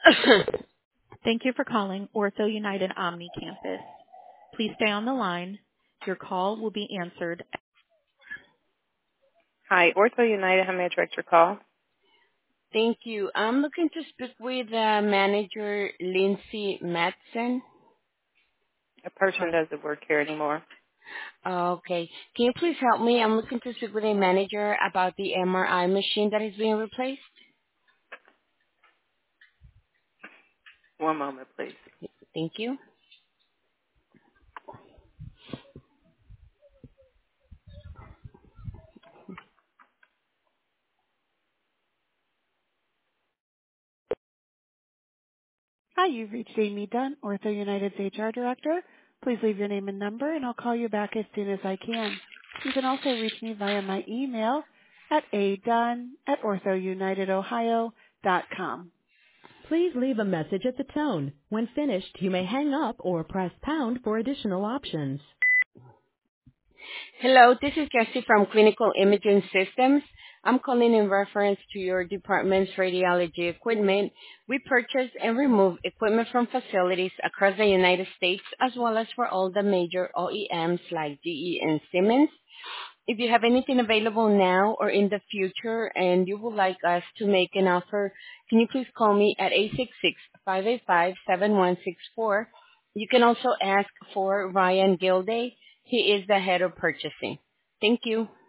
Thank you for calling Ortho United Omni Campus. Please stay on the line. Your call will be answered. Hi, Ortho United. How may I direct your call? Thank you. I'm looking to speak with manager Lindsay Matson. A person doesn't work here anymore. Okay. Can you please help me? I'm looking to speak with a manager about the MRI machine that is being replaced. One moment, please. Thank you. Hi, you've reached Amy Dunn, Ortho United's HR Director. Please leave your name and number, and I'll call you back as soon as I can. You can also reach me via my email at adunn@orthounitedohio.com. Please leave a message at the tone. When finished, you may hang up or press pound for additional options. Hello, this is Jessie from Clinical Imaging Systems. I'm calling in reference to your department's radiology equipment. We purchase and remove equipment from facilities across the United States as well as for all the major OEMs like GE and Siemens. If you have anything available now or in the future and you would like us to make an offer, can you please call me at 866-585-7164. You can also ask for Ryan Gilday. He is the head of purchasing. Thank you.